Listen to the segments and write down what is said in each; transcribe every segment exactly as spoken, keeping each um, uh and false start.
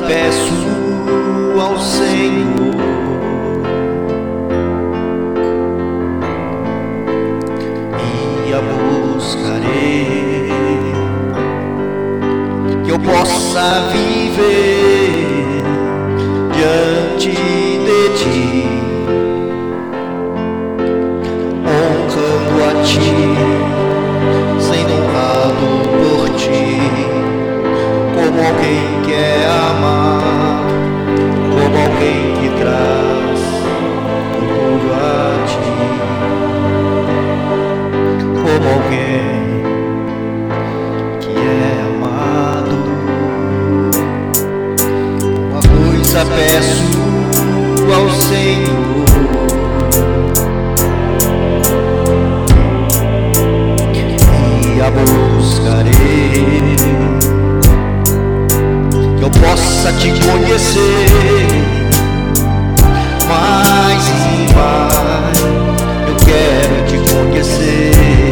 peço ao Senhor, e a buscarei, que eu possa viver diante de Ti, honrando a Ti, sendo honrado por Ti, como alguém que é amar, como alguém que traz tudo a Ti, como alguém que é amado. Uma coisa peço ao Senhor, e a buscarei, que eu possa Te conhecer mais e mais. Eu quero Te conhecer,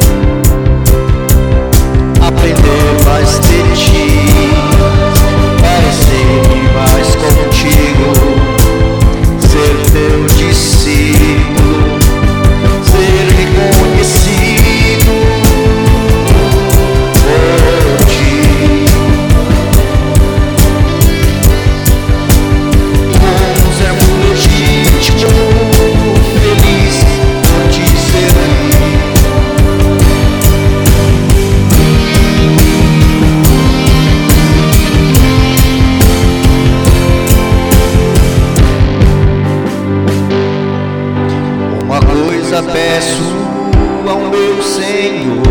aprender mais de Ti, parecer-me mais contigo, ser Teu discípulo, ser reconhecido por Ti, com um servo legítimo, feliz por Te servir. Uma coisa peço ao meu Senhor,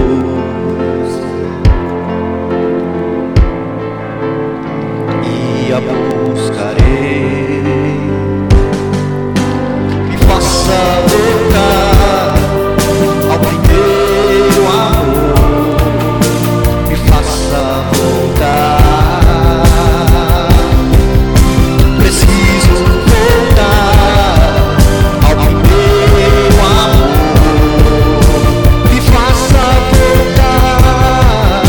e a buscarei, me faça voltar ao primeiro amor, me faça voltar, preciso voltar ao primeiro amor, me faça voltar,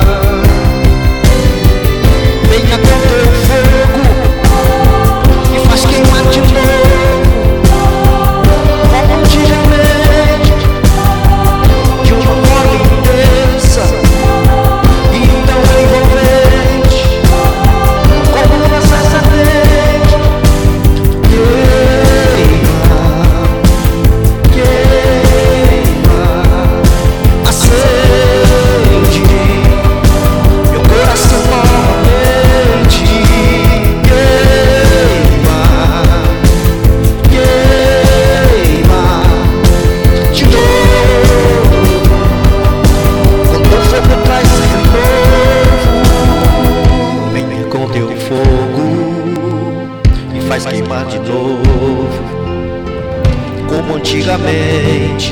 venha com Teu fogo, me faz queimar de novo, como antigamente, de uma forma intensa e tão envolvente, como uma sarça ardente. Queima, queima, acende meu coração novamente. Queima, queima de novo, quando o fogo traz renovo. Venha com Teu fogo, me faz queimar de novo, como antigamente,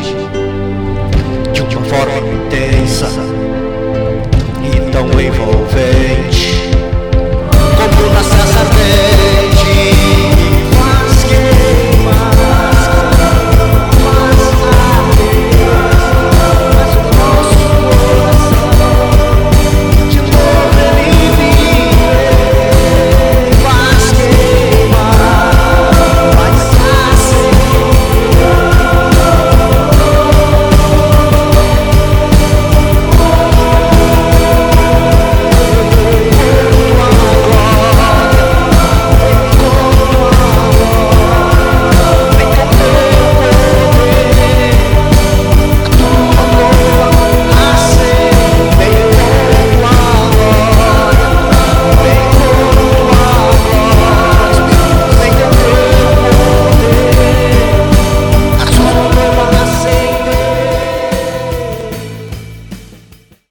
de uma forma intensa e tão envolvente,